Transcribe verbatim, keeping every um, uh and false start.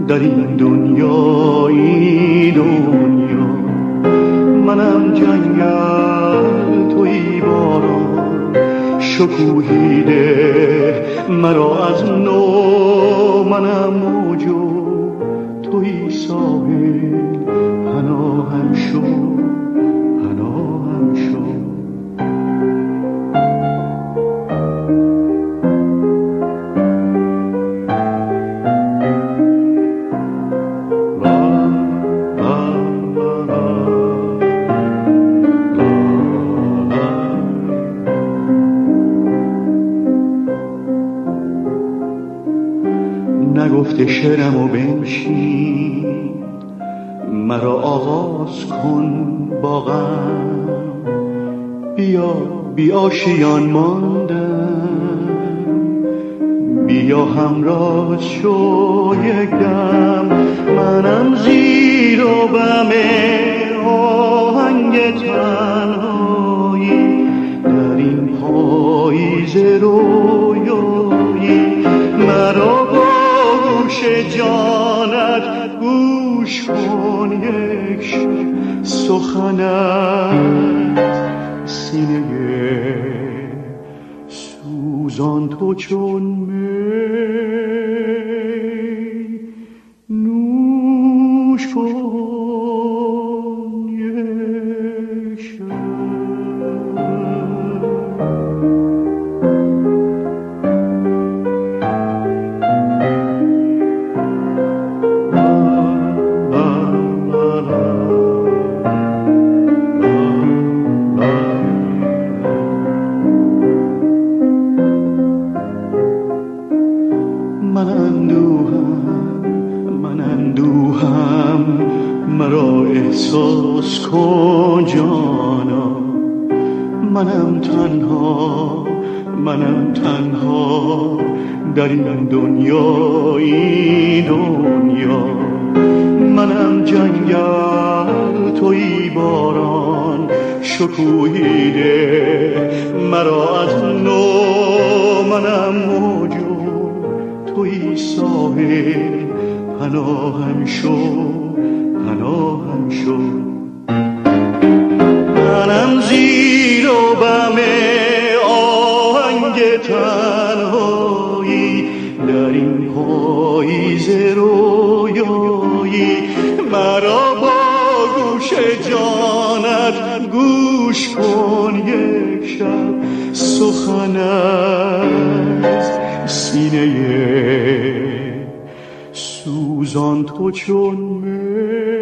در این دنیا این دنیا منم جنگل تویی باران شکوهیده مرا از نو منم موجو تویی ساحل پناهم شو پناهم شو نگفته شعرمو بنشین مرا آغاز کن با غم بیا بی آشیان ماندم بیا همراز شو یک دم منم زیر و بم آهنگ تنهایی در این پاییز رویایی مرا گوش جانت گوش کن یک سخنت سینه سوزان تو چون می نوش کن یک شب من اندوهم من اندوهم مرا احساس کن جانا منم تنها منم تنها در این دنیا این دنیا منم جنگل تویی باران شکوهیده مرا از نو منم موجو تویی ساحل پناهم شو پناهم شو منم زیر و بم آهنگ تنهایی در این پاییز رویایی مرا با گوش جانت گوش کن یک شب سخنت سینه سوزان تو چون می